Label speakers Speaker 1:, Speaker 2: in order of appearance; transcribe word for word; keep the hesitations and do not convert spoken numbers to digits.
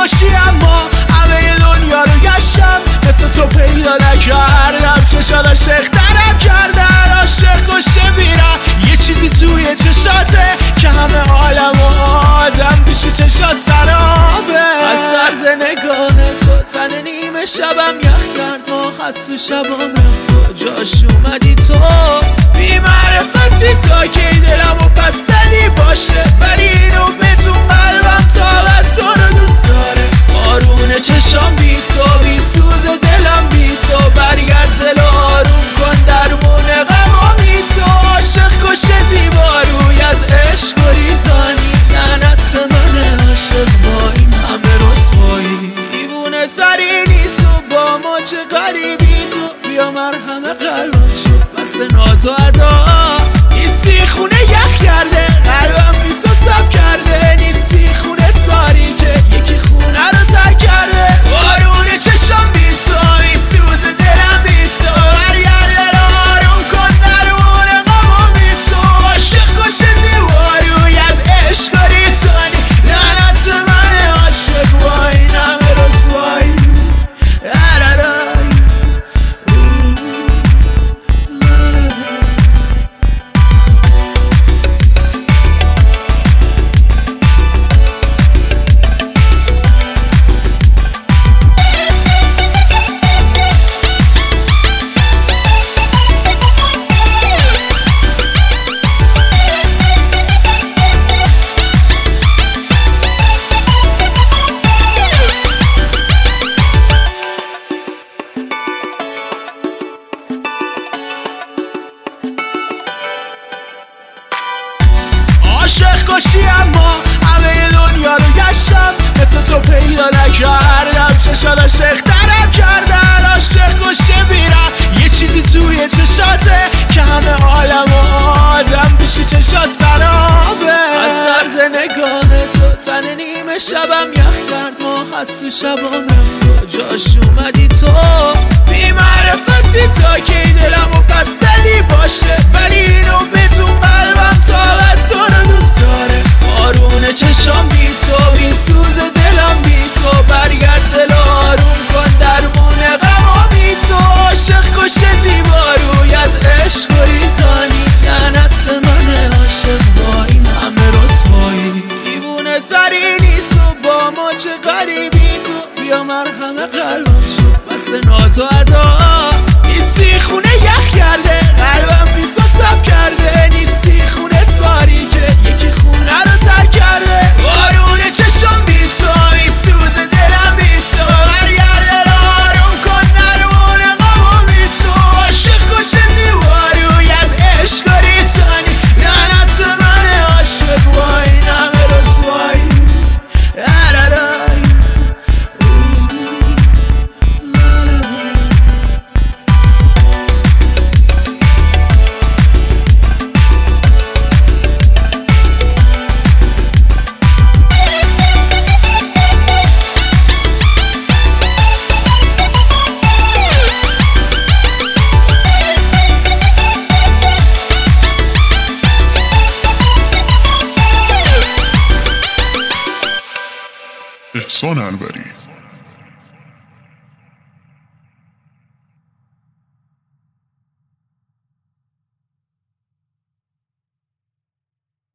Speaker 1: کشی اما همه دنیا رو گشتم، مثل تو پیدا نکردم. چشات عاشق درم کردن، عاشق کشته میرم. یه چیزی توی چشاته که همه عالم و آدم پیش چشات سرابه. از طرز نگاه تو تن نیمه شبم یخ کرد، ما هست تو شبام رفت جاش اومدی تو. بی معرفتی تا کی دلم و پسنی باشه، ولی اینو بدون قلبم تا تو رو دوست داره. آرون چشام بی تو، بی سوز دلم بی تو. برگرد دل آروم کن درمون غمامی تو. عاشق کشه دیواروی از عشق و ریزانی، لعنت به من عاشق با این همه رسوایی. دیوونه سری نیست و با ما چه غریبی تو. بیا مرهم قلبم شد بس ناز و ادا. نیستی خونه یخ کرده قلبم بی تو تب کرده. نیستی خونه تاریکه یکی خونه رو سر کرده. بارون چشم بی تو، بی سوز دلم بی تو. برگرد دل آروم کن درمون غمام بی تو. عاشق کشه دیواروی از عشق و ریزانی، لعنت به من عاشق با این همه رسوایی. عاشق کشی اما همه دنیا رو گشتم، مثل تو پیدا نکردم. چشات عاشق درم کردن، عاشق کشته میرم. یه چیزی توی چشاته که همه عالم و آدم پیش چشات سرابه. از طرز نگاه تو تن نیمه شبم یخ کرد، ما هست تو شبام رفت جاش اومدی تو. بی معرفتی تا کی دلم و پسنی باشه، ولی اینو بدون قلبم تا تو رو دوست داره. آرون چشام بی تو، بی سوز دلم بی تو. برگرد دل آروم کن درمون غمامی تو. عاشق کشه دیواروی از عشق و ریزانی، لعنت به من عاشق با این همه رسوایی. دیوونه سری نیست و با ما چه غریبی تو. بیا مرهم قلبم شد بس ناز و ادا. نیستی خونه یخ کرده قلبم بی تو تب کرده. نیستی خونه تاریکه یکی خونه رو سر کرده. بارون چشم بی تو، بی سوز دلم بی تو. برگرد دل آروم کن درمون غمام بی تو. عاشق کشه دیواروی از عشق و ریزانی، لعنت به من عاشق با این همه رسوایی.
Speaker 2: احسان انوری